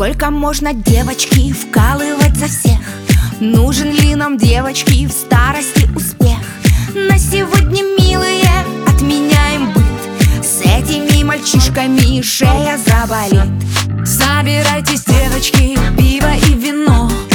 Сколько можно, девочки, вкалывать за всех? Нужен ли нам, девочки, в старости успех? На сегодня, милые, отменяем быт. С этими мальчишками шея заболит. Собирайтесь, девочки, пиво и вино.